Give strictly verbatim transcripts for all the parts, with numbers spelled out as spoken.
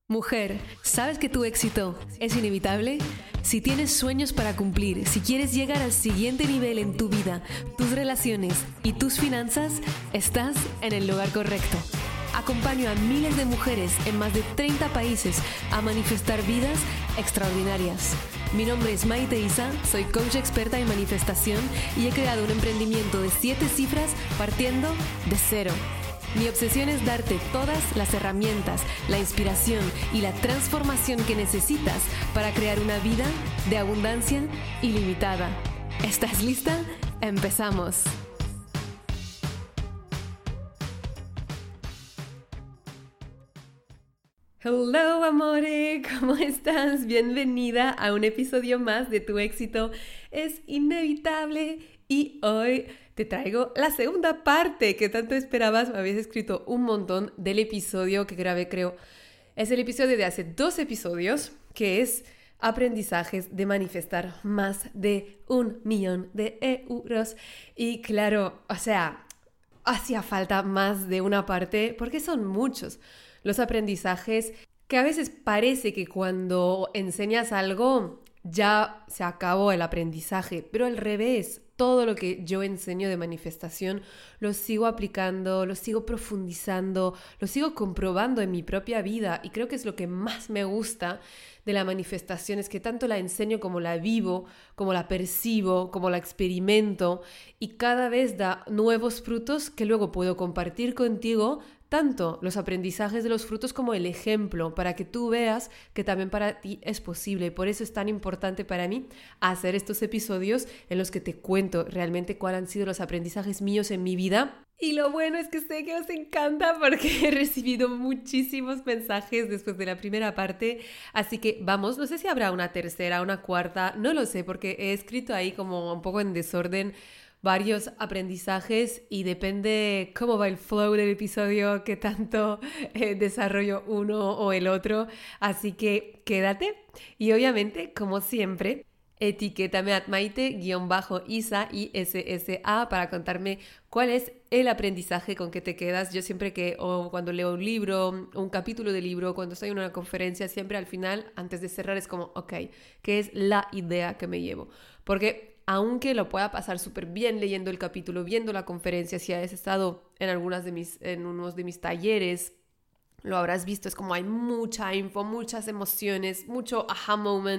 Mujer, ¿sabes que tu éxito es inevitable? Si tienes sueños para cumplir, si quieres llegar al siguiente nivel en tu vida, tus relaciones y tus finanzas, estás en el lugar correcto. Acompaño a miles de mujeres en más de treinta países a manifestar vidas extraordinarias. Mi nombre es Maite Isa, soy coach experta en manifestación y he creado un emprendimiento de siete cifras partiendo de cero. Mi obsesión es darte todas las herramientas, la inspiración y la transformación que necesitas para crear una vida de abundancia ilimitada. ¿Estás lista? ¡Empezamos! Hello, amore, ¿cómo estás? Bienvenida a un episodio más de Tu éxito es inevitable y hoy te traigo la segunda parte que tanto esperabas. Me habías escrito un montón del episodio que grabé, creo. Es el episodio de hace dos episodios, que es aprendizajes de manifestar más de un millón de euros. Y claro, o sea, hacía falta más de una parte porque son muchos los aprendizajes que a veces parece que cuando enseñas algo ya se acabó el aprendizaje, pero al revés. Todo lo que yo enseño de manifestación lo sigo aplicando, lo sigo profundizando, lo sigo comprobando en mi propia vida y creo que es lo que más me gusta de la manifestación, es que tanto la enseño como la vivo, como la percibo, como la experimento y cada vez da nuevos frutos que luego puedo compartir contigo, tanto los aprendizajes de los frutos como el ejemplo, para que tú veas que también para ti es posible. Por eso es tan importante para mí hacer estos episodios en los que te cuento realmente cuáles han sido los aprendizajes míos en mi vida. Y lo bueno es que sé que os encanta porque he recibido muchísimos mensajes después de la primera parte. Así que vamos, no sé si habrá una tercera, una cuarta, no lo sé porque he escrito ahí como un poco en desorden varios aprendizajes y depende cómo va el flow del episodio, qué tanto eh, desarrollo uno o el otro. Así que quédate y obviamente, como siempre, etiquétame a Maite-Isa I S S A para contarme cuál es el aprendizaje con que te quedas. Yo siempre que, o cuando leo un libro, un capítulo de libro, cuando estoy en una conferencia, siempre al final, antes de cerrar, es como, ok, ¿qué es la idea que me llevo? Porque aunque lo pueda pasar súper bien leyendo el capítulo, viendo la conferencia, si has estado en algunas de mis, en unos de mis talleres, lo habrás visto, es como hay mucha info, muchas emociones, mucho aha moment.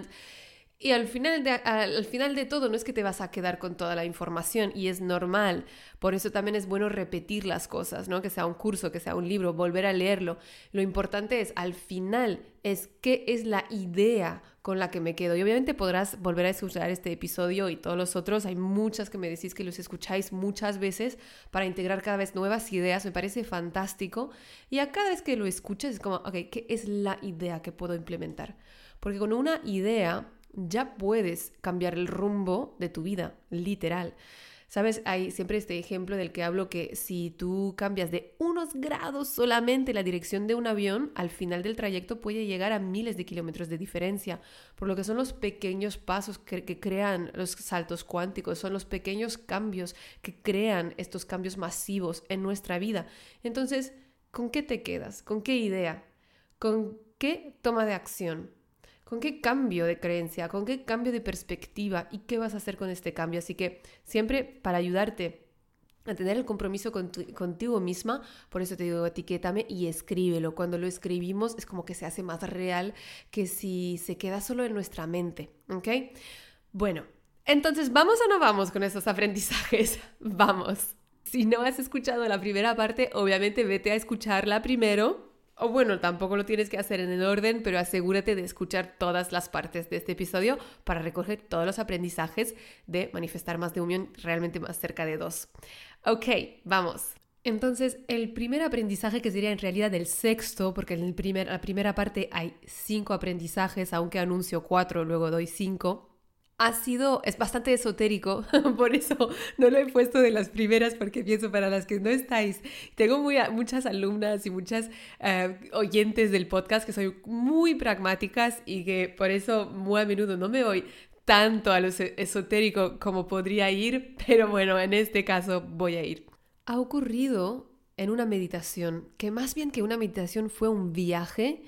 Y al final, de, al final de todo no es que te vas a quedar con toda la información y es normal. Por eso también es bueno repetir las cosas, ¿no? Que sea un curso, que sea un libro, volver a leerlo. Lo importante es, al final, es qué es la idea con la que me quedo. Y obviamente podrás volver a escuchar este episodio y todos los otros. Hay muchas que me decís que los escucháis muchas veces para integrar cada vez nuevas ideas. Me parece fantástico. Y a cada vez que lo escuches es como, ok, ¿qué es la idea que puedo implementar? Porque con una idea ya puedes cambiar el rumbo de tu vida, literal. ¿Sabes? Hay siempre este ejemplo del que hablo que si tú cambias de unos grados solamente la dirección de un avión, al final del trayecto puede llegar a miles de kilómetros de diferencia. Por lo que son los pequeños pasos que, que crean los saltos cuánticos, son los pequeños cambios que crean estos cambios masivos en nuestra vida. Entonces, ¿con qué te quedas? ¿Con qué idea? ¿Con qué toma de acción? ¿Con qué cambio de creencia? ¿Con qué cambio de perspectiva? ¿Y qué vas a hacer con este cambio? Así que siempre para ayudarte a tener el compromiso con tu, contigo misma, por eso te digo, etiquétame y escríbelo. Cuando lo escribimos es como que se hace más real que si se queda solo en nuestra mente, ¿ok? Bueno, entonces, ¿vamos o no vamos con esos aprendizajes? Vamos. Si no has escuchado la primera parte, obviamente vete a escucharla primero. O bueno, tampoco lo tienes que hacer en el orden, pero asegúrate de escuchar todas las partes de este episodio para recoger todos los aprendizajes de manifestar más de un millón, realmente más cerca de dos. Ok, vamos. Entonces, el primer aprendizaje, que sería en realidad el sexto, porque en el primer, la primera parte hay cinco aprendizajes, aunque anuncio cuatro, luego doy cinco. Ha sido, es bastante esotérico, por eso no lo he puesto de las primeras porque pienso para las que no estáis. Tengo muy, muchas alumnas y muchas uh, oyentes del podcast que son muy pragmáticas y que por eso muy a menudo no me voy tanto a lo esotérico como podría ir, pero bueno, en este caso voy a ir. Ha ocurrido en una meditación, que más bien que una meditación fue un viaje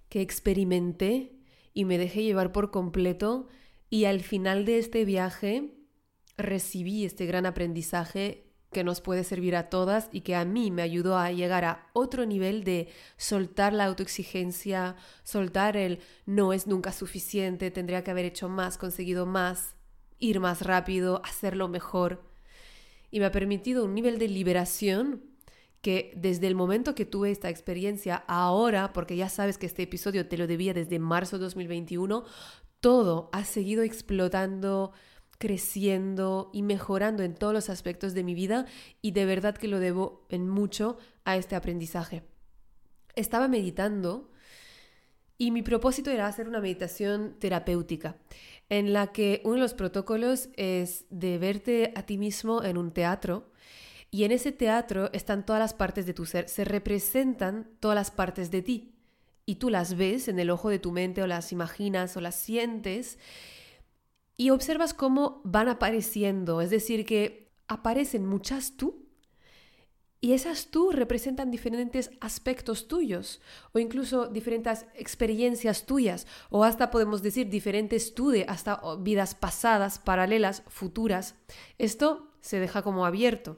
que experimenté y me dejé llevar por completo, y al final de este viaje recibí este gran aprendizaje que nos puede servir a todas y que a mí me ayudó a llegar a otro nivel de soltar la autoexigencia, soltar el no es nunca suficiente, tendría que haber hecho más, conseguido más, ir más rápido, hacerlo mejor. Y me ha permitido un nivel de liberación que desde el momento que tuve esta experiencia, ahora, porque ya sabes que este episodio te lo debía desde marzo de dos mil veintiuno, todo ha seguido explotando, creciendo y mejorando en todos los aspectos de mi vida, y de verdad que lo debo en mucho a este aprendizaje. Estaba meditando y mi propósito era hacer una meditación terapéutica en la que uno de los protocolos es de verte a ti mismo en un teatro, y en ese teatro están todas las partes de tu ser, se representan todas las partes de ti y tú las ves en el ojo de tu mente o las imaginas o las sientes y observas cómo van apareciendo, es decir, que aparecen muchas tú y esas tú representan diferentes aspectos tuyos o incluso diferentes experiencias tuyas, o hasta podemos decir diferentes tú de hasta vidas pasadas, paralelas, futuras. Esto se deja como abierto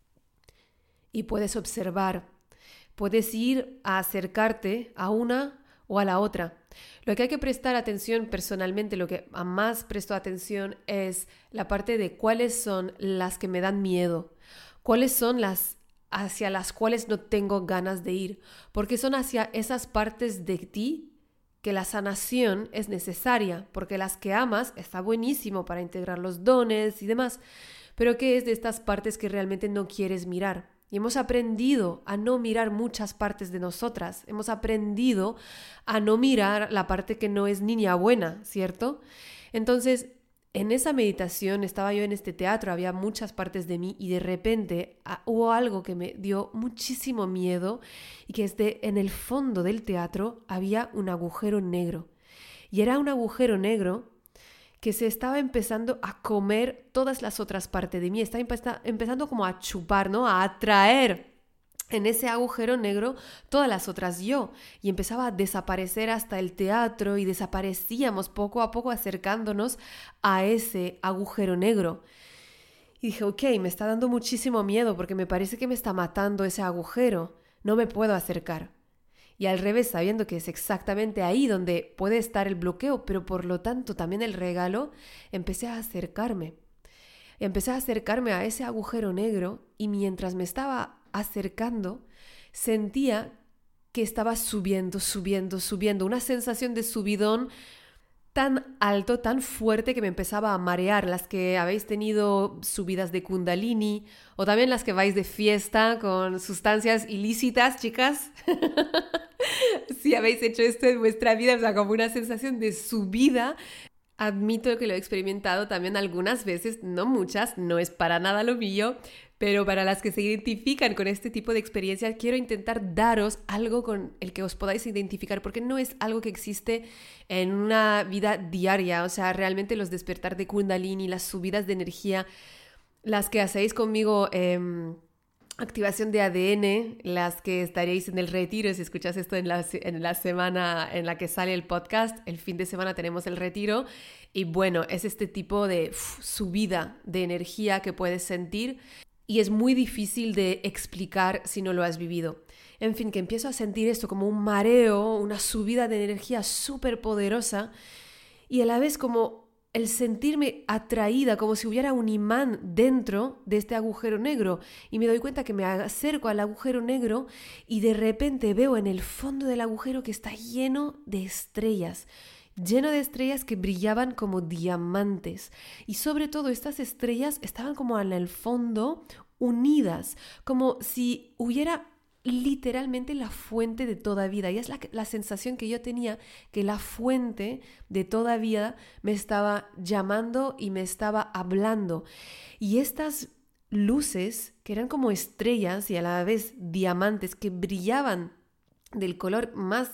y puedes observar, puedes ir a acercarte a una o a la otra. Lo que hay que prestar atención personalmente, lo que más presto atención es la parte de cuáles son las que me dan miedo, cuáles son las hacia las cuales no tengo ganas de ir, porque son hacia esas partes de ti que la sanación es necesaria, porque las que amas está buenísimo para integrar los dones y demás, pero que es de estas partes que realmente no quieres mirar. Y hemos aprendido a no mirar muchas partes de nosotras. Hemos aprendido a no mirar la parte que no es niña buena, ¿cierto? Entonces, en esa meditación estaba yo en este teatro, había muchas partes de mí y de repente ah, hubo algo que me dio muchísimo miedo, y que es de, en el fondo del teatro había un agujero negro. Y era un agujero negro que se estaba empezando a comer todas las otras partes de mí, estaba empe- empezando como a chupar, ¿no? A atraer en ese agujero negro todas las otras yo, y empezaba a desaparecer hasta el teatro y desaparecíamos poco a poco acercándonos a ese agujero negro. Y dije, ok, me está dando muchísimo miedo porque me parece que me está matando ese agujero, no me puedo acercar. Y al revés, sabiendo que es exactamente ahí donde puede estar el bloqueo, pero por lo tanto también el regalo, empecé a acercarme. Empecé a acercarme a ese agujero negro, y mientras me estaba acercando, sentía que estaba subiendo, subiendo, subiendo. Una sensación de subidón tan alto, tan fuerte, que me empezaba a marear. Las que habéis tenido subidas de Kundalini, o también las que vais de fiesta con sustancias ilícitas, chicas. Si habéis hecho esto en vuestra vida, o sea, como una sensación de subida. Admito que lo he experimentado también algunas veces, no muchas, no es para nada lo mío, pero para las que se identifican con este tipo de experiencias, quiero intentar daros algo con el que os podáis identificar, porque no es algo que existe en una vida diaria. O sea, realmente los despertar de Kundalini, las subidas de energía, las que hacéis conmigo, eh, activación de A D N, las que estaréis en el retiro, si escuchas esto en la, en la semana en la que sale el podcast, el fin de semana tenemos el retiro, y bueno, es este tipo de uf, subida de energía que puedes sentir, y es muy difícil de explicar si no lo has vivido. En fin, que empiezo a sentir esto como un mareo, una subida de energía súper poderosa, y a la vez como el sentirme atraída, como si hubiera un imán dentro de este agujero negro, y me doy cuenta que me acerco al agujero negro y de repente veo en el fondo del agujero que está lleno de estrellas, lleno de estrellas que brillaban como diamantes, y sobre todo estas estrellas estaban como en el fondo unidas, como si hubiera literalmente la fuente de toda vida. Y es la, la sensación que yo tenía, que la fuente de toda vida me estaba llamando y me estaba hablando. Y estas luces, que eran como estrellas y a la vez diamantes, que brillaban del color más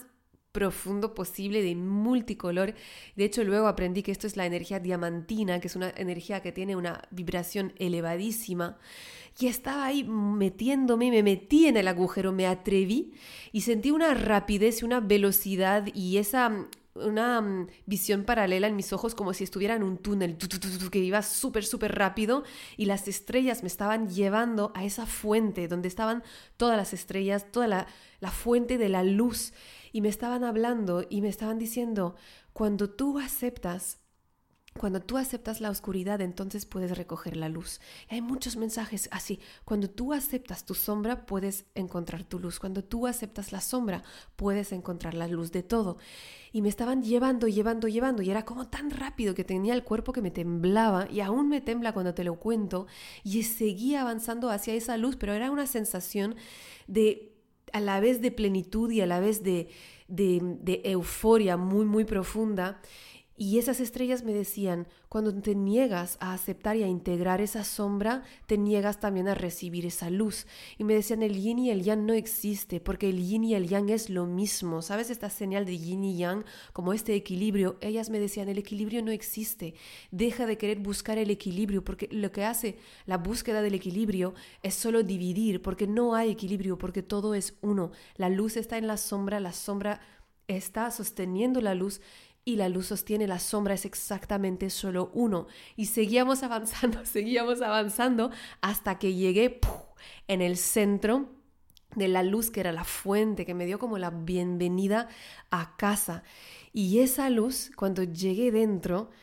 profundo posible, de multicolor. De hecho, luego aprendí que esto es la energía diamantina, que es una energía que tiene una vibración elevadísima. Y estaba ahí metiéndome, me metí en el agujero, me atreví y sentí una rapidez y una velocidad y esa... una um, visión paralela en mis ojos, como si estuviera en un túnel tu, tu, tu, tu, que iba súper, súper rápido, y las estrellas me estaban llevando a esa fuente donde estaban todas las estrellas, toda la, la fuente de la luz, y me estaban hablando y me estaban diciendo, cuando tú aceptas Cuando tú aceptas la oscuridad, entonces puedes recoger la luz. Y hay muchos mensajes así. Cuando tú aceptas tu sombra, puedes encontrar tu luz. Cuando tú aceptas la sombra, puedes encontrar la luz de todo. Y me estaban llevando, llevando, llevando. Y era como tan rápido que tenía el cuerpo que me temblaba. Y aún me tembla cuando te lo cuento. Y seguía avanzando hacia esa luz, pero era una sensación de, a la vez de plenitud y a la vez de, de, de euforia muy, muy profunda. Y esas estrellas me decían, cuando te niegas a aceptar y a integrar esa sombra, te niegas también a recibir esa luz. Y me decían, el yin y el yang no existe, porque el yin y el yang es lo mismo. ¿Sabes esta señal de yin y yang? Como este equilibrio. Ellas me decían, el equilibrio no existe. Deja de querer buscar el equilibrio, porque lo que hace la búsqueda del equilibrio es solo dividir, porque no hay equilibrio, porque todo es uno. La luz está en la sombra, la sombra está sosteniendo la luz, y la luz sostiene la sombra, es exactamente solo uno. Y seguíamos avanzando, seguíamos avanzando hasta que llegué ¡puf!, en el centro de la luz, que era la fuente, que me dio como la bienvenida a casa. Y esa luz, cuando llegué dentro,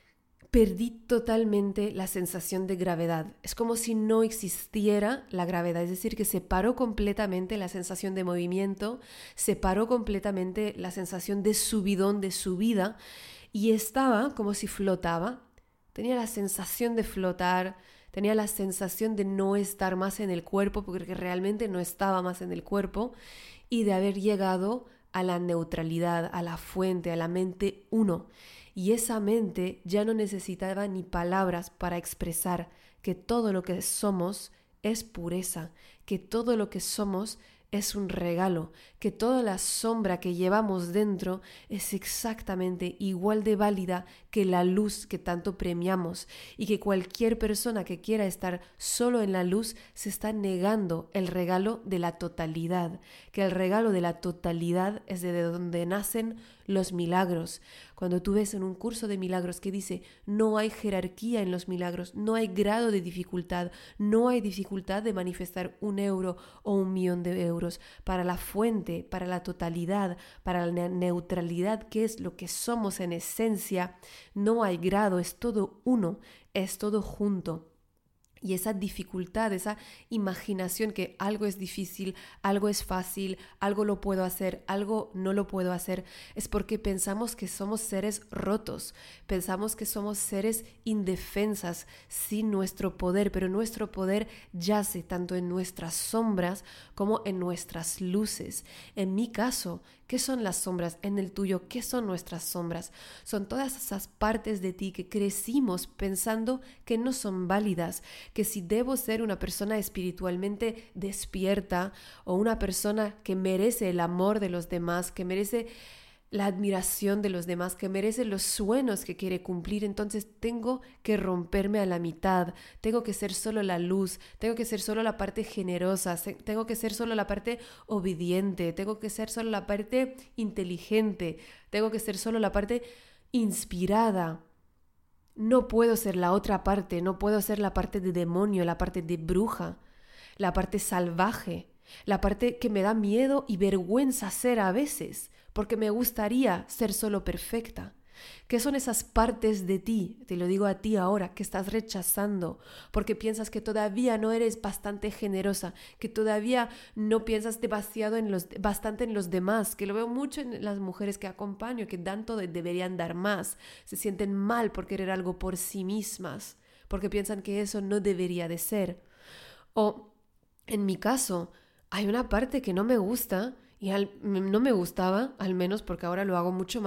perdí totalmente la sensación de gravedad. Es como si no existiera la gravedad, es decir, que se paró completamente la sensación de movimiento, se paró completamente la sensación de subidón, de subida, y estaba como si flotaba. Tenía la sensación de flotar, tenía la sensación de no estar más en el cuerpo, porque realmente no estaba más en el cuerpo, y de haber llegado a la neutralidad, a la fuente, a la mente uno. Y esa mente ya no necesitaba ni palabras para expresar que todo lo que somos es pureza, que todo lo que somos es un regalo, que toda la sombra que llevamos dentro es exactamente igual de válida que la luz que tanto premiamos, y que cualquier persona que quiera estar solo en la luz se está negando el regalo de la totalidad, que el regalo de la totalidad es de donde nacen los milagros. Cuando tú ves en un curso de milagros que dice no hay jerarquía en los milagros, no hay grado de dificultad, no hay dificultad de manifestar un euro o un millón de euros. Para la fuente, para la totalidad, para la neutralidad, que es lo que somos en esencia, no hay grado, es todo uno, es todo junto. Y esa dificultad, esa imaginación que algo es difícil, algo es fácil, algo lo puedo hacer, algo no lo puedo hacer, es porque pensamos que somos seres rotos, pensamos que somos seres indefensas, sin nuestro poder, pero nuestro poder yace tanto en nuestras sombras como en nuestras luces. En mi caso, ¿qué son las sombras? En el tuyo, ¿qué son nuestras sombras? Son todas esas partes de ti que crecimos pensando que no son válidas, que si debo ser una persona espiritualmente despierta o una persona que merece el amor de los demás, que merece la admiración de los demás, que merece los sueños que quiere cumplir, entonces tengo que romperme a la mitad, tengo que ser solo la luz, tengo que ser solo la parte generosa, tengo que ser solo la parte obediente, tengo que ser solo la parte inteligente, tengo que ser solo la parte inspirada. No puedo ser la otra parte, no puedo ser la parte de demonio, la parte de bruja, la parte salvaje, la parte que me da miedo y vergüenza ser a veces, porque me gustaría ser solo perfecta. ¿Qué son esas partes de ti? Te lo digo a ti ahora, que estás rechazando porque piensas que todavía no eres bastante generosa, que todavía no piensas demasiado en los, bastante en los demás, que lo veo mucho en las mujeres que acompaño, que dan todo y deberían dar más, se sienten mal por querer algo por sí mismas, porque piensan que eso no debería de ser. O, en mi caso, hay una parte que no me gusta, y al, no me gustaba, al menos porque ahora lo hago mucho más,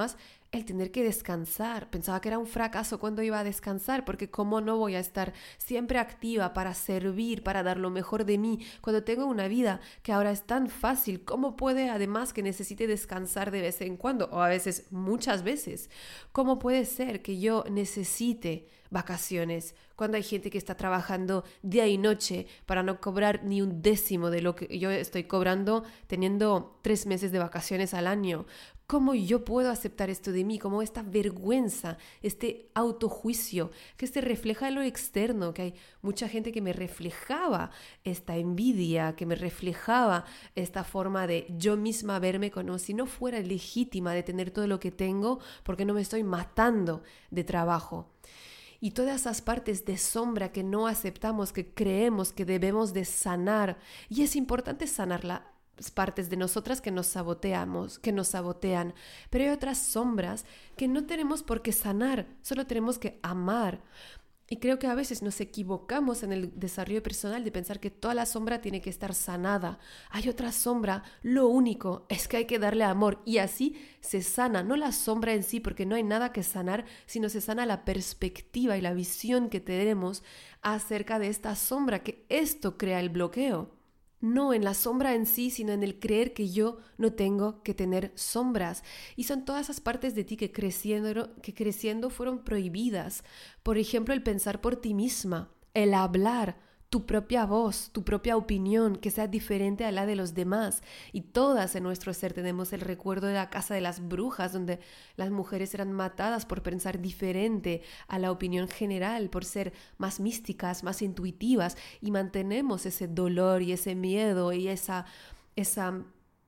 el tener que descansar. Pensaba que era un fracaso cuando iba a descansar, porque cómo no voy a estar siempre activa para servir, para dar lo mejor de mí, cuando tengo una vida que ahora es tan fácil. ¿Cómo puede además que necesite descansar de vez en cuando? O a veces, muchas veces. ¿Cómo puede ser que yo necesite vacaciones cuando hay gente que está trabajando día y noche para no cobrar ni un décimo de lo que yo estoy cobrando teniendo tres meses de vacaciones al año? ¿Cómo yo puedo aceptar esto de mí? ¿Cómo esta vergüenza, este autojuicio que se refleja en lo externo? Que hay mucha gente que me reflejaba esta envidia, que me reflejaba esta forma de yo misma verme como si no fuera legítima de tener todo lo que tengo porque no me estoy matando de trabajo. Y todas esas partes de sombra que no aceptamos, que creemos que debemos de sanar. Y es importante sanar las partes de nosotras que nos saboteamos, que nos sabotean. Pero hay otras sombras que no tenemos por qué sanar, solo tenemos que amar. Y creo que a veces nos equivocamos en el desarrollo personal de pensar que toda la sombra tiene que estar sanada. Hay otra sombra, lo único es que hay que darle amor y así se sana, no la sombra en sí, porque no hay nada que sanar, sino se sana la perspectiva y la visión que tenemos acerca de esta sombra, que esto crea el bloqueo. No en la sombra en sí, sino en el creer que yo no tengo que tener sombras. Y son todas esas partes de ti que creciendo, que creciendo fueron prohibidas. Por ejemplo, el pensar por ti misma, el hablar, tu propia voz, tu propia opinión, que sea diferente a la de los demás. Y todas en nuestro ser tenemos el recuerdo de la casa de las brujas, donde las mujeres eran matadas por pensar diferente a la opinión general, por ser más místicas, más intuitivas, y mantenemos ese dolor y ese miedo y esa, esa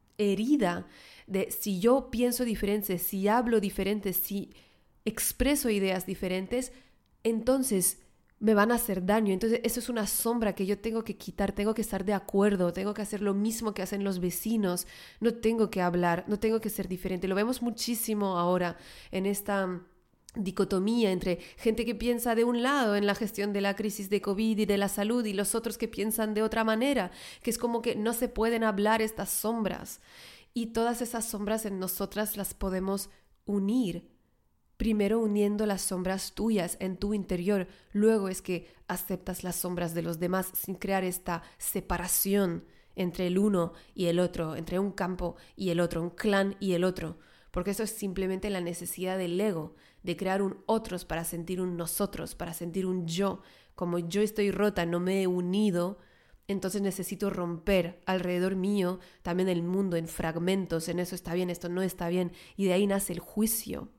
herida de si yo pienso diferente, si hablo diferente, si expreso ideas diferentes, entonces me van a hacer daño. Entonces eso es una sombra que yo tengo que quitar, tengo que estar de acuerdo, tengo que hacer lo mismo que hacen los vecinos, no tengo que hablar, no tengo que ser diferente. Lo vemos muchísimo ahora en esta dicotomía entre gente que piensa de un lado en la gestión de la crisis de COVID y de la salud y los otros que piensan de otra manera, que es como que no se pueden hablar estas sombras. Y todas esas sombras en nosotras las podemos unir. Primero uniendo las sombras tuyas en tu interior, luego es que aceptas las sombras de los demás sin crear esta separación entre el uno y el otro, entre un campo y el otro, un clan y el otro, porque eso es simplemente la necesidad del ego, de crear un otros para sentir un nosotros, para sentir un yo. Como yo estoy rota, no me he unido, entonces necesito romper alrededor mío también el mundo en fragmentos, en eso está bien, esto no está bien, y de ahí nace el juicio.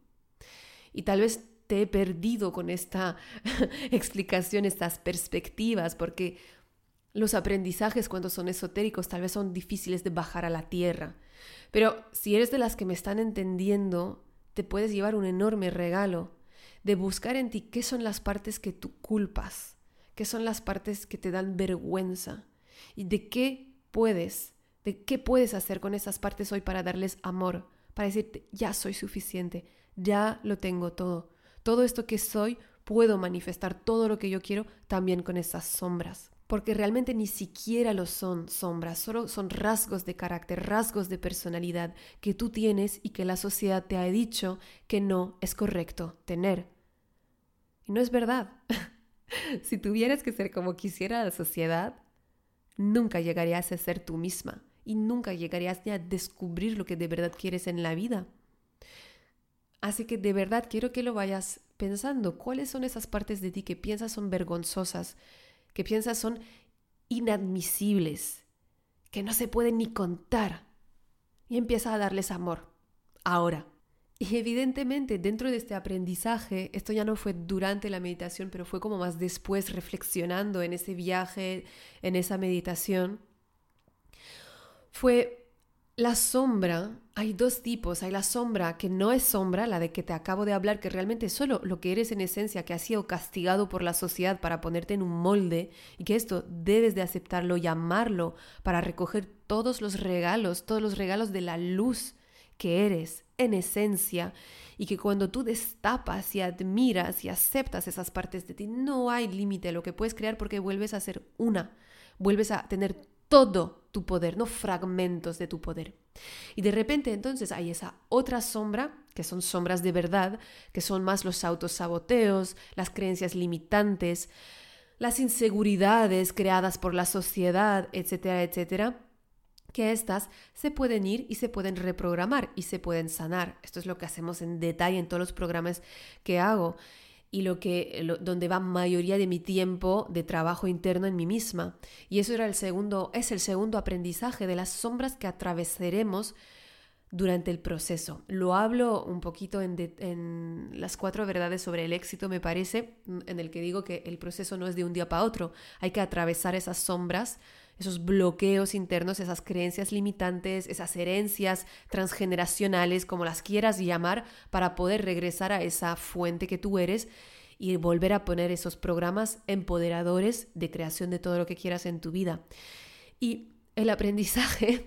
Y tal vez te he perdido con esta explicación, estas perspectivas, porque los aprendizajes cuando son esotéricos tal vez son difíciles de bajar a la tierra. Pero si eres de las que me están entendiendo, te puedes llevar un enorme regalo de buscar en ti qué son las partes que tú culpas, qué son las partes que te dan vergüenza y de qué puedes, de qué puedes hacer con esas partes hoy para darles amor, para decirte ya soy suficiente. Ya lo tengo todo. Todo esto que soy, puedo manifestar todo lo que yo quiero también con esas sombras. Porque realmente ni siquiera lo son sombras, solo son rasgos de carácter, rasgos de personalidad que tú tienes y que la sociedad te ha dicho que no es correcto tener. Y no es verdad. Si tuvieras que ser como quisiera la sociedad, nunca llegarías a ser tú misma y nunca llegarías ni a descubrir lo que de verdad quieres en la vida. Así que de verdad quiero que lo vayas pensando. ¿Cuáles son esas partes de ti que piensas son vergonzosas, que piensas son inadmisibles, que no se pueden ni contar? Y empieza a darles amor. Ahora. Y evidentemente dentro de este aprendizaje, esto ya no fue durante la meditación, pero fue como más después reflexionando en ese viaje, en esa meditación, fue la sombra. Hay dos tipos. Hay la sombra que no es sombra, la de que te acabo de hablar, que realmente es solo lo que eres en esencia, que has sido castigado por la sociedad para ponerte en un molde y que esto debes de aceptarlo y amarlo para recoger todos los regalos, todos los regalos de la luz que eres en esencia, y que cuando tú destapas y admiras y aceptas esas partes de ti, no hay límite a lo que puedes crear porque vuelves a ser una, vuelves a tener todo tu poder, no fragmentos de tu poder. Y de repente entonces hay esa otra sombra que son sombras de verdad, que son más los autosaboteos, las creencias limitantes, las inseguridades creadas por la sociedad, etcétera, etcétera, que estas se pueden ir y se pueden reprogramar y se pueden sanar. Esto es lo que hacemos en detalle en todos los programas que hago y lo que, lo, donde va mayoría de mi tiempo de trabajo interno en mí misma. Y eso era el segundo, es el segundo aprendizaje de las sombras que atravesaremos durante el proceso. Lo hablo un poquito en, de, en las cuatro verdades sobre el éxito, me parece, en el que digo que el proceso no es de un día para otro. Hay que atravesar esas sombras, esos bloqueos internos, esas creencias limitantes, esas herencias transgeneracionales, como las quieras llamar, para poder regresar a esa fuente que tú eres y volver a poner esos programas empoderadores de creación de todo lo que quieras en tu vida. Y el aprendizaje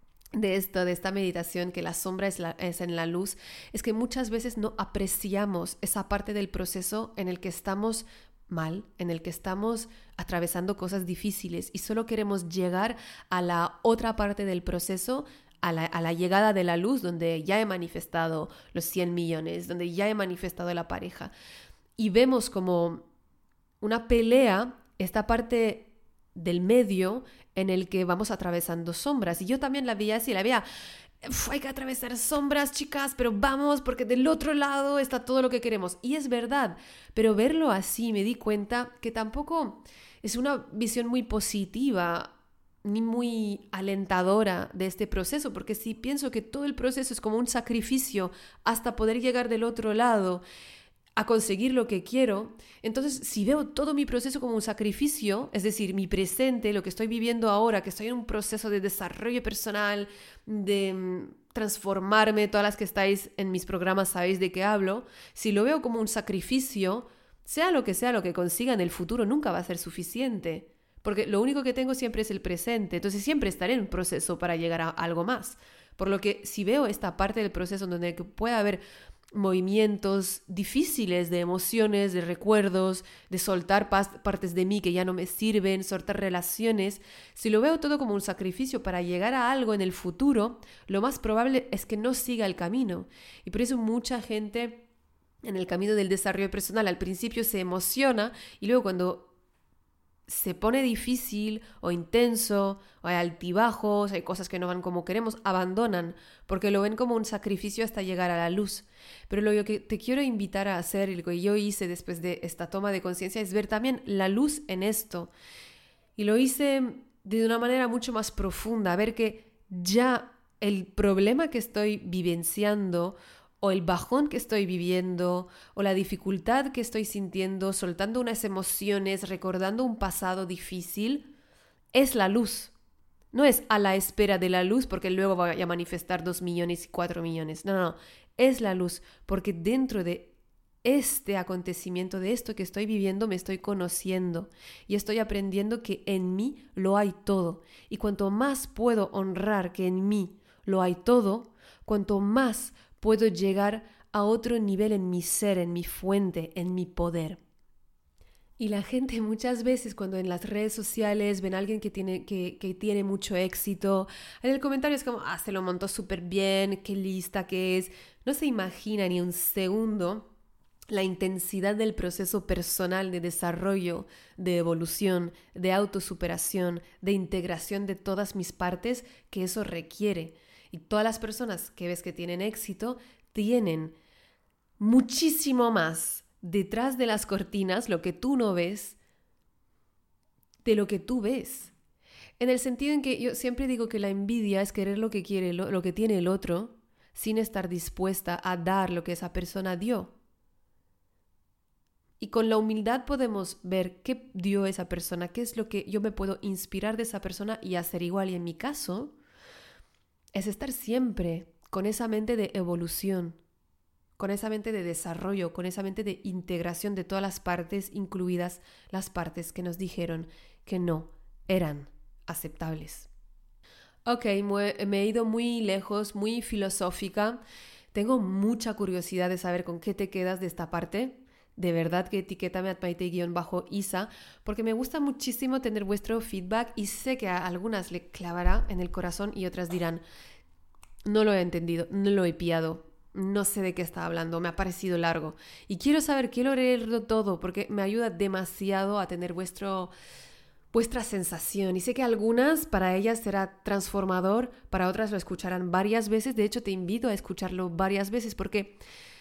de esto, de esta meditación, que la sombra es, la, es en la luz, es que muchas veces no apreciamos esa parte del proceso en el que estamos mal, en el que estamos atravesando cosas difíciles y solo queremos llegar a la otra parte del proceso, a la, a la llegada de la luz, donde ya he manifestado los cien millones, donde ya he manifestado la pareja. Y vemos como una pelea, esta parte del medio en el que vamos atravesando sombras. Y yo también la veía así, la veía, hay que atravesar sombras, chicas, pero vamos, porque del otro lado está todo lo que queremos. Y es verdad, pero verlo así me di cuenta que tampoco es una visión muy positiva ni muy alentadora de este proceso, porque si pienso que todo el proceso es como un sacrificio hasta poder llegar del otro lado a conseguir lo que quiero, entonces si veo todo mi proceso como un sacrificio, es decir, mi presente, lo que estoy viviendo ahora, que estoy en un proceso de desarrollo personal, de um, transformarme, todas las que estáis en mis programas sabéis de qué hablo, si lo veo como un sacrificio, sea lo que sea lo que consiga en el futuro, nunca va a ser suficiente, porque lo único que tengo siempre es el presente, entonces siempre estaré en un proceso para llegar a algo más. Por lo que si veo esta parte del proceso en donde puede haber movimientos difíciles de emociones, de recuerdos, de soltar partes de mí que ya no me sirven, soltar relaciones, si lo veo todo como un sacrificio para llegar a algo en el futuro, lo más probable es que no siga el camino. Y por eso mucha gente en el camino del desarrollo personal al principio se emociona y luego cuando se pone difícil o intenso, o hay altibajos, hay cosas que no van como queremos, abandonan, porque lo ven como un sacrificio hasta llegar a la luz. Pero lo que te quiero invitar a hacer, y lo que yo hice después de esta toma de conciencia, es ver también la luz en esto. Y lo hice de una manera mucho más profunda, ver que ya el problema que estoy vivenciando, o el bajón que estoy viviendo, o la dificultad que estoy sintiendo, soltando unas emociones, recordando un pasado difícil, es la luz. No es a la espera de la luz porque luego voy a manifestar dos millones y cuatro millones. No, no, no. Es la luz porque dentro de este acontecimiento, de esto que estoy viviendo, me estoy conociendo y estoy aprendiendo que en mí lo hay todo. Y cuanto más puedo honrar que en mí lo hay todo, cuanto más puedo llegar a otro nivel en mi ser, en mi fuente, en mi poder. Y la gente muchas veces cuando en las redes sociales ven a alguien que tiene, que, que tiene mucho éxito, en el comentario es como, ah, se lo montó súper bien, qué lista que es. No se imagina ni un segundo la intensidad del proceso personal de desarrollo, de evolución, de autosuperación, de integración de todas mis partes que eso requiere. Y todas las personas que ves que tienen éxito tienen muchísimo más detrás de las cortinas, lo que tú no ves, de lo que tú ves. En el sentido en que yo siempre digo que la envidia es querer lo que quiere, lo, lo que tiene el otro, sin estar dispuesta a dar lo que esa persona dio. Y con la humildad podemos ver qué dio esa persona, qué es lo que yo me puedo inspirar de esa persona y hacer igual. Y en mi caso es estar siempre con esa mente de evolución, con esa mente de desarrollo, con esa mente de integración de todas las partes, incluidas las partes que nos dijeron que no eran aceptables. Ok, me he ido muy lejos, muy filosófica. Tengo mucha curiosidad de saber con qué te quedas de esta parte. De verdad que etiquétame a maite-isa, porque me gusta muchísimo tener vuestro feedback y sé que a algunas le clavará en el corazón y otras dirán, no lo he entendido, no lo he pillado. no sé de qué está hablando, me ha parecido largo. Y quiero saber, quiero leerlo todo porque me ayuda demasiado a tener vuestro, vuestra sensación. Y sé que algunas, para ellas será transformador, para otras lo escucharán varias veces. De hecho, te invito a escucharlo varias veces porque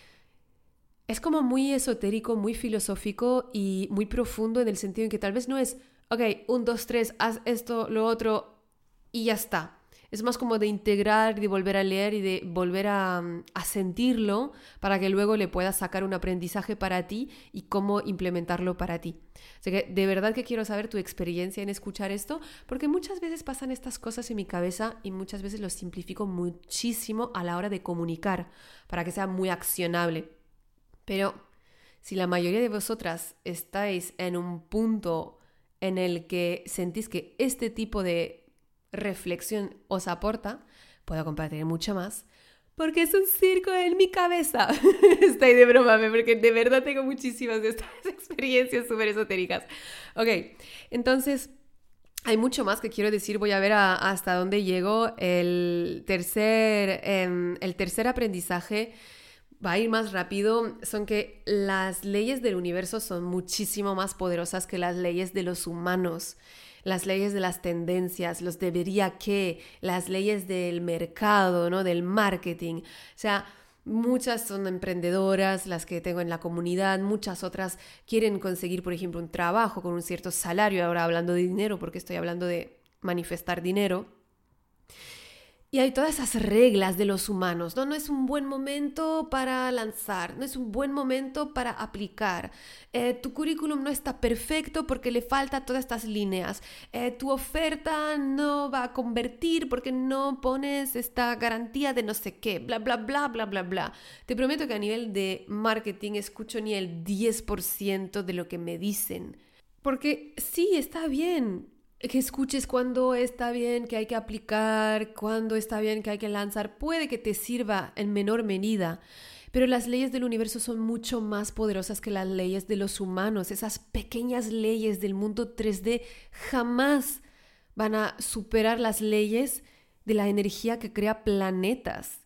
es como muy esotérico, muy filosófico y muy profundo en el sentido en que tal vez no es, ok, un, dos, tres, haz esto, lo otro y ya está. Es más como de integrar, de volver a leer y de volver a, a sentirlo para que luego le puedas sacar un aprendizaje para ti y cómo implementarlo para ti. Así que de verdad que quiero saber tu experiencia en escuchar esto, porque muchas veces pasan estas cosas en mi cabeza y muchas veces lo simplifico muchísimo a la hora de comunicar para que sea muy accionable. Pero si la mayoría de vosotras estáis en un punto en el que sentís que este tipo de reflexión os aporta, puedo compartir mucho más, porque es un circo en mi cabeza. Estoy de broma, porque de verdad tengo muchísimas de estas experiencias súper esotéricas. Ok, entonces hay mucho más que quiero decir. Voy a ver a, hasta dónde llego. El tercer, eh, el tercer aprendizaje va a ir más rápido. Son que las leyes del universo son muchísimo más poderosas que las leyes de los humanos. Las leyes de las tendencias, los debería que, las leyes del mercado, ¿no? Del marketing. O sea, muchas son emprendedoras, las que tengo en la comunidad, muchas otras quieren conseguir, por ejemplo, un trabajo con un cierto salario, ahora hablando de dinero, porque estoy hablando de manifestar dinero. Y hay todas esas reglas de los humanos, ¿no? No es un buen momento para lanzar, no es un buen momento para aplicar. Eh, tu currículum no está perfecto porque le falta todas estas líneas. Eh, tu oferta no va a convertir porque no pones esta garantía de no sé qué, bla, bla, bla, bla, bla, bla. Te prometo que a nivel de marketing escucho ni el diez por ciento de lo que me dicen. Porque sí, está bien que escuches cuándo está bien que hay que aplicar, cuándo está bien que hay que lanzar. Puede que te sirva en menor medida, pero las leyes del universo son mucho más poderosas que las leyes de los humanos. Esas pequeñas leyes del mundo tres D jamás van a superar las leyes de la energía que crea planetas,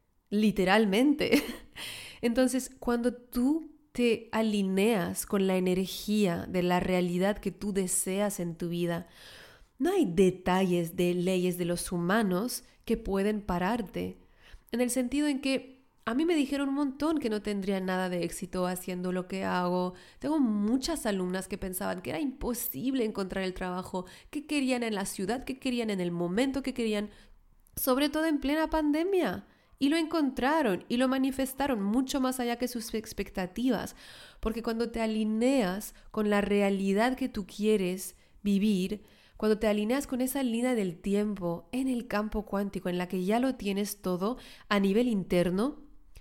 literalmente. Entonces, cuando tú te alineas con la energía de la realidad que tú deseas en tu vida, no hay detalles de leyes de los humanos que pueden pararte. En el sentido en que a mí me dijeron un montón que no tendría nada de éxito haciendo lo que hago. Tengo muchas alumnas que pensaban que era imposible encontrar el trabajo que querían en la ciudad, que querían en el momento que querían, sobre todo en plena pandemia. Y lo encontraron y lo manifestaron mucho más allá que sus expectativas. Porque cuando te alineas con la realidad que tú quieres vivir, cuando te alineas con esa línea del tiempo en el campo cuántico, en la que ya lo tienes todo a nivel interno,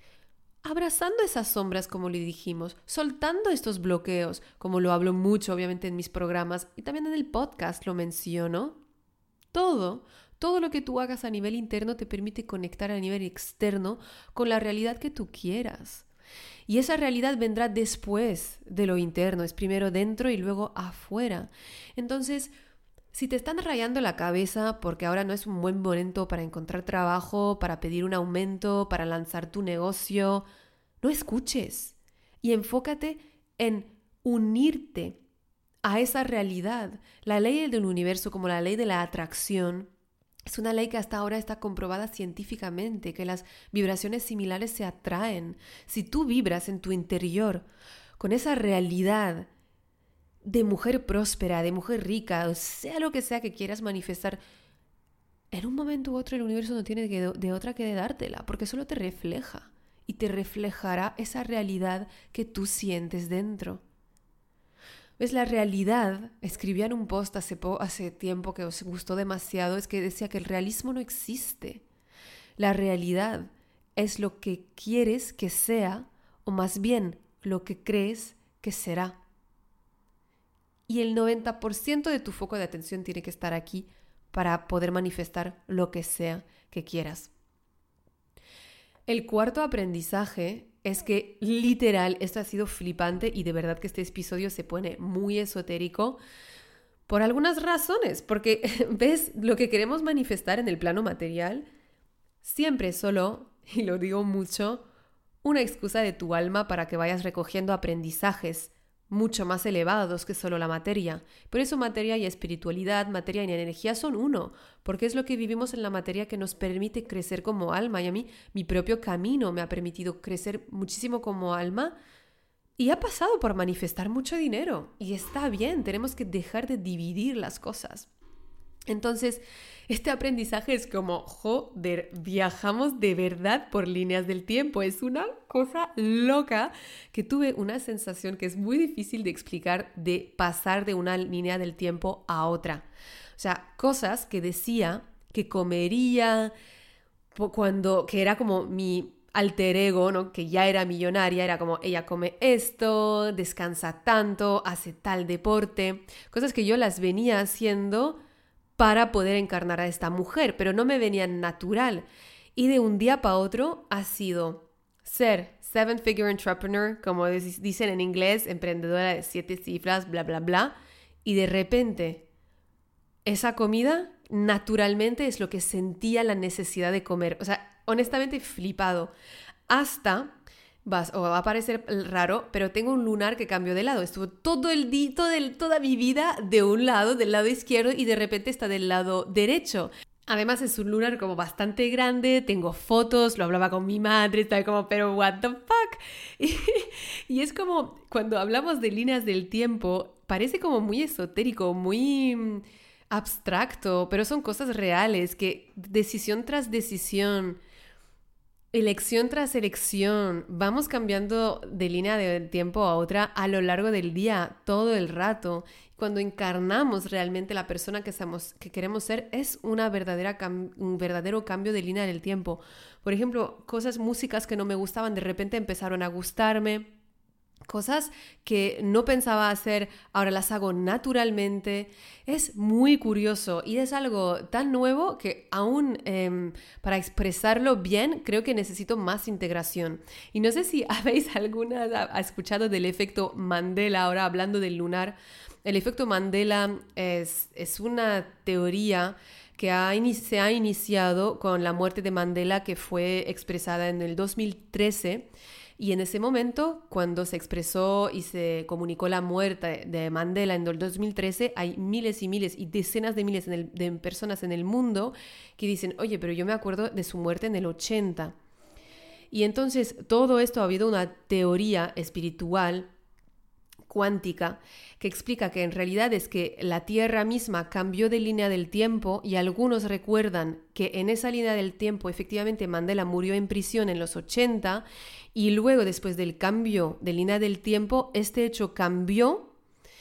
abrazando esas sombras, como le dijimos, soltando estos bloqueos, como lo hablo mucho obviamente en mis programas y también en el podcast lo menciono, todo... Todo lo que tú hagas a nivel interno te permite conectar a nivel externo con la realidad que tú quieras. Y esa realidad vendrá después de lo interno, es primero dentro y luego afuera. Entonces, si te están rayando la cabeza porque ahora no es un buen momento para encontrar trabajo, para pedir un aumento, para lanzar tu negocio, no escuches y enfócate en unirte a esa realidad. La ley del universo, como la ley de la atracción, es una ley que hasta ahora está comprobada científicamente, que las vibraciones similares se atraen. Si tú vibras en tu interior con esa realidad de mujer próspera, de mujer rica, o sea lo que sea que quieras manifestar, en un momento u otro el universo no tiene de, de otra que de dártela, porque solo te refleja y te reflejará esa realidad que tú sientes dentro. ¿Ves? La realidad, escribía en un post hace, po- hace tiempo que os gustó demasiado, es que decía que el realismo no existe. La realidad es lo que quieres que sea, o más bien lo que crees que será. Y el noventa por ciento de tu foco de atención tiene que estar aquí para poder manifestar lo que sea que quieras. El cuarto aprendizaje es que literal, esto ha sido flipante y de verdad que este episodio se pone muy esotérico por algunas razones, porque ves, lo que queremos manifestar en el plano material siempre solo, y lo digo mucho, una excusa de tu alma para que vayas recogiendo aprendizajes mucho más elevados que solo la materia. Por eso materia y espiritualidad, materia y energía son uno, porque es lo que vivimos en la materia que nos permite crecer como alma. Y a mí, mi propio camino me ha permitido crecer muchísimo como alma y ha pasado por manifestar mucho dinero. Y está bien, tenemos que dejar de dividir las cosas. Entonces, este aprendizaje es como, joder, viajamos de verdad por líneas del tiempo. Es una cosa loca que tuve una sensación que es muy difícil de explicar, de pasar de una línea del tiempo a otra. O sea, cosas que decía que comería cuando, que era como mi alter ego, ¿no? Que ya era millonaria, era como, ella come esto, descansa tanto, hace tal deporte. Cosas que yo las venía haciendo para poder encarnar a esta mujer, pero no me venía natural. Y de un día para otro ha sido ser seven figure entrepreneur, como dicen en inglés, emprendedora de siete cifras, bla, bla, bla. Y de repente, esa comida naturalmente es lo que sentía la necesidad de comer. O sea, honestamente flipado. Hasta... Vas, o va a parecer raro, pero tengo un lunar que cambió de lado. Estuvo todo el día, todo el, toda mi vida de un lado, del lado izquierdo, y de repente está del lado derecho. Además es un lunar como bastante grande, tengo fotos, lo hablaba con mi madre, estaba como, pero what the fuck. Y, y es como, cuando hablamos de líneas del tiempo, parece como muy esotérico, muy abstracto, pero son cosas reales que decisión tras decisión, elección tras elección, vamos cambiando de línea de tiempo a otra a lo largo del día, todo el rato. Cuando encarnamos realmente la persona que, somos, que queremos ser, es una verdadera cam- un verdadero cambio de línea del tiempo. Por ejemplo, cosas, músicas que no me gustaban, de repente empezaron a gustarme. Cosas que no pensaba hacer, ahora las hago naturalmente. Es muy curioso y es algo tan nuevo que aún eh, para expresarlo bien creo que necesito más integración. Y no sé si habéis alguna ha escuchado del efecto Mandela, ahora hablando del lunar. El efecto Mandela es, es una teoría que ha, se ha iniciado con la muerte de Mandela, que fue expresada en el dos mil trece. Y en ese momento, cuando se expresó y se comunicó la muerte de Mandela en el dos mil trece, hay miles y miles y decenas de miles en el, de personas en el mundo que dicen, oye, pero yo me acuerdo de su muerte en el ochenta. Y entonces todo esto ha habido una teoría espiritual cuántica que explica que en realidad es que la Tierra misma cambió de línea del tiempo y algunos recuerdan que en esa línea del tiempo efectivamente Mandela murió en prisión en los ochenta y luego después del cambio de línea del tiempo este hecho cambió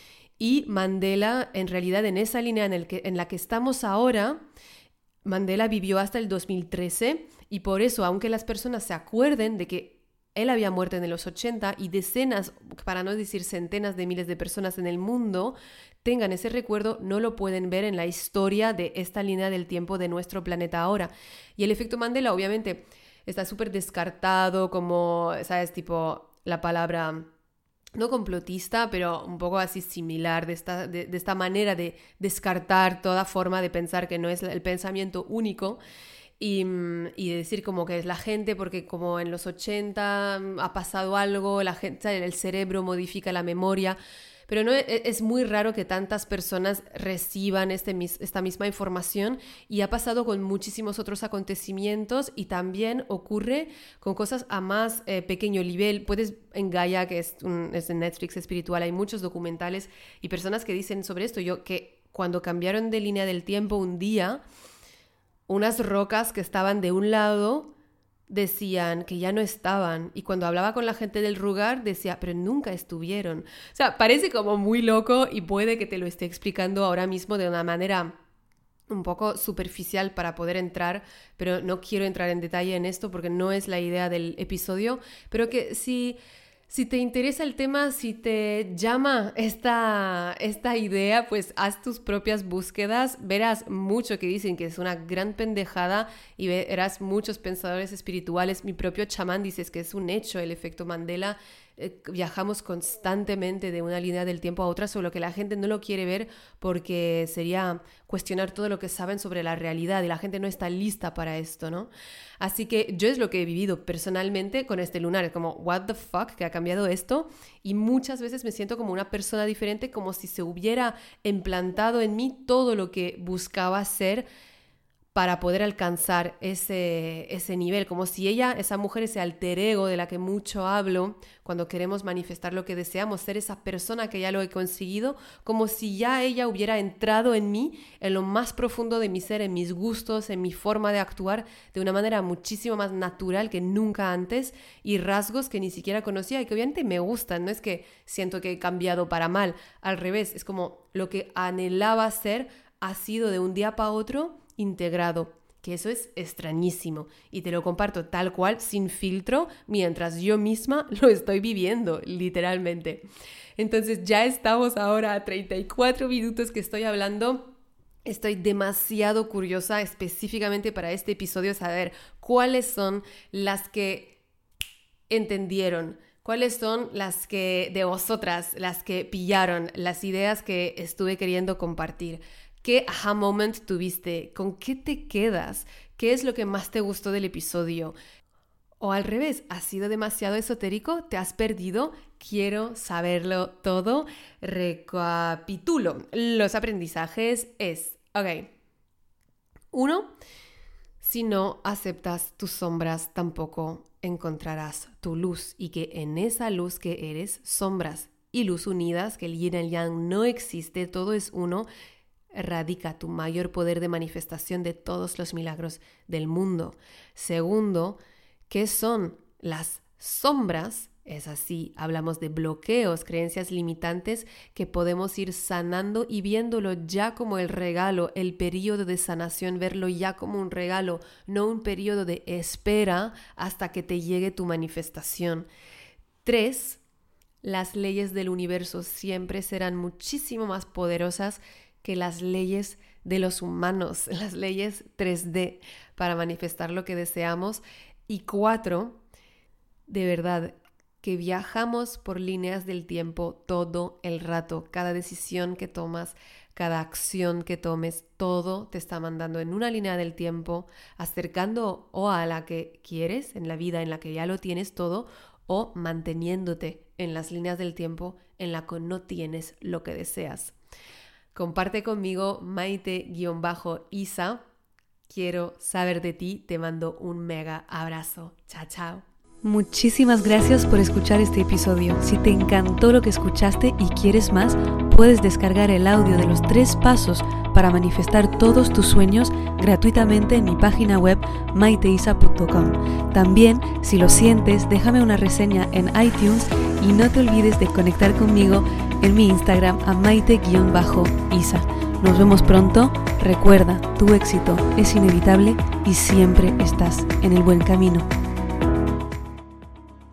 y Mandela en realidad en esa línea en, el que, en la que estamos ahora, Mandela vivió hasta el dos mil trece y por eso aunque las personas se acuerden de que él había muerto en los ochenta y decenas, para no decir centenas de miles de personas en el mundo tengan ese recuerdo, no lo pueden ver en la historia de esta línea del tiempo de nuestro planeta ahora. Y el efecto Mandela obviamente está súper descartado como, ¿sabes? Tipo la palabra, no complotista, pero un poco así similar de esta, de, de esta manera de descartar toda forma de pensar que no es el pensamiento único. Y, y decir como que es la gente, porque como en los ochenta ha pasado algo, la gente, el cerebro modifica la memoria, pero no, es muy raro que tantas personas reciban este, esta misma información y ha pasado con muchísimos otros acontecimientos y también ocurre con cosas a más eh, pequeño nivel. Puedes en Gaia, que es, un, es en Netflix espiritual, hay muchos documentales y personas que dicen sobre esto, yo que cuando cambiaron de línea del tiempo un día, unas rocas que estaban de un lado decían que ya no estaban. Y cuando hablaba con la gente del lugar decía, pero nunca estuvieron. O sea, parece como muy loco y puede que te lo esté explicando ahora mismo de una manera un poco superficial para poder entrar, pero no quiero entrar en detalle en esto porque no es la idea del episodio. Pero que si... Si te interesa el tema, si te llama esta, esta idea, pues haz tus propias búsquedas, verás mucho que dicen que es una gran pendejada y verás muchos pensadores espirituales. Mi propio chamán dice que es un hecho el efecto Mandela. eh, viajamos constantemente de una línea del tiempo a otra, solo que la gente no lo quiere ver porque sería cuestionar todo lo que saben sobre la realidad y la gente no está lista para esto, ¿no? Así que yo es lo que he vivido personalmente con este lunar, es como, what the fuck, que ha cambiado esto, y muchas veces me siento como una persona diferente, como si se hubiera implantado en mí todo lo que buscaba ser para poder alcanzar ese, ese nivel, como si ella, esa mujer, ese alter ego de la que mucho hablo, cuando queremos manifestar lo que deseamos, ser esa persona que ya lo he conseguido, como si ya ella hubiera entrado en mí, en lo más profundo de mi ser, en mis gustos, en mi forma de actuar, de una manera muchísimo más natural que nunca antes, y rasgos que ni siquiera conocía y que obviamente me gustan, no es que siento que he cambiado para mal, al revés, es como lo que anhelaba ser ha sido de un día para otro integrado, que eso es extrañísimo y te lo comparto tal cual, sin filtro, mientras yo misma lo estoy viviendo, literalmente. Entonces ya estamos ahora a treinta y cuatro minutos que estoy hablando. Estoy demasiado curiosa específicamente para este episodio saber cuáles son las que entendieron, cuáles son las que de vosotras, las que pillaron, las ideas que estuve queriendo compartir. ¿Qué aha moment tuviste? ¿Con qué te quedas? ¿Qué es lo que más te gustó del episodio? O al revés, ¿ha sido demasiado esotérico? ¿Te has perdido? Quiero saberlo todo. Recapitulo. Los aprendizajes es, ok, uno, si no aceptas tus sombras, tampoco encontrarás tu luz y que en esa luz que eres, sombras y luz unidas, que el yin y el yang no existe, todo es uno, radica tu mayor poder de manifestación de todos los milagros del mundo. Segundo, ¿qué son las sombras? Es así, hablamos de bloqueos, creencias limitantes que podemos ir sanando y viéndolo ya como el regalo, el periodo de sanación, verlo ya como un regalo, no un periodo de espera hasta que te llegue tu manifestación. Tres, las leyes del universo siempre serán muchísimo más poderosas que las leyes de los humanos, las leyes tres D para manifestar lo que deseamos. Y cuatro, de verdad, que viajamos por líneas del tiempo todo el rato. Cada decisión que tomas, cada acción que tomes, todo te está mandando en una línea del tiempo, acercando o a la que quieres, en la vida en la que ya lo tienes todo, o manteniéndote en las líneas del tiempo en la que no tienes lo que deseas. Comparte conmigo Maite-Isa. Quiero saber de ti. Te mando un mega abrazo. Chao, chao. Muchísimas gracias por escuchar este episodio. Si te encantó lo que escuchaste y quieres más, puedes descargar el audio de los tres pasos para manifestar todos tus sueños gratuitamente en mi página web maiteisa punto com. También, si lo sientes, déjame una reseña en iTunes y no te olvides de conectar conmigo en mi Instagram a maite-isa. Nos vemos pronto. Recuerda, tu éxito es inevitable y siempre estás en el buen camino.